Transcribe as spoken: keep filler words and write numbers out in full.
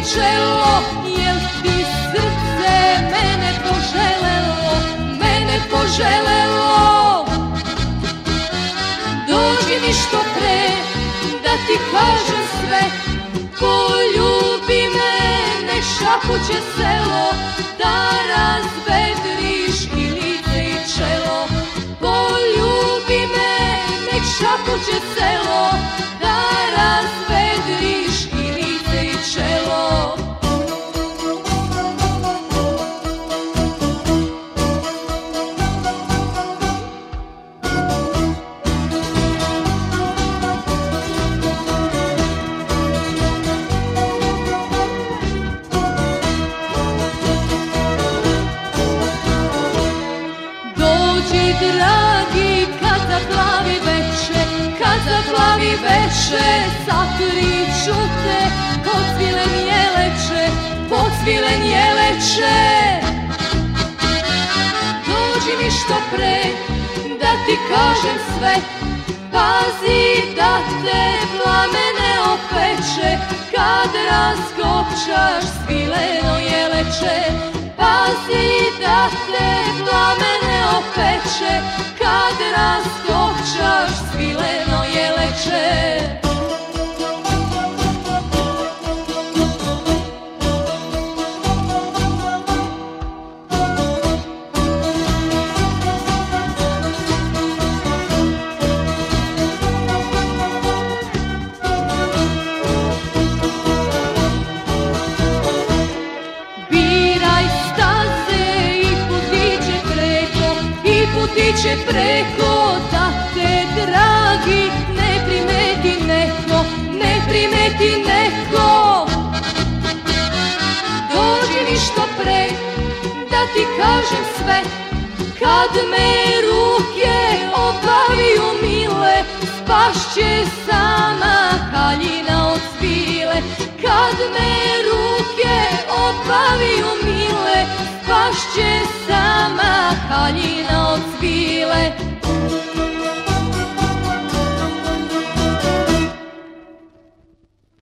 čelo, jel ti srce mene poželelo, mene poželelo. Dođi mi što pre da ti kažem sve, poljubi me, nek šapuće selo, da razvedriš i lice i čelo. Poljubi me, nek šapuće selo, da razvedriš i lice i čelo. Dođi dragi kad zaplavi veče, kad zaplavi veče, sakriću te pod svilen jeleče, pod svilen jeleče. Dođi mi što pre da ti kažem sve, pazi da te plamen ne opeče, kad raskopčaš svileno jeleče. Pazi da te plamen ne opeče, kad raskopčaš svileno jeleče. Putiće preko da te dragi ne primeti neko, ne primeti neko. Dođi mi što pre da ti kažem sve, kad me ruke obaviju mile, spašće sama haljina od svile. Kad me ruke obaviju mile, spašće sama haljina od svile.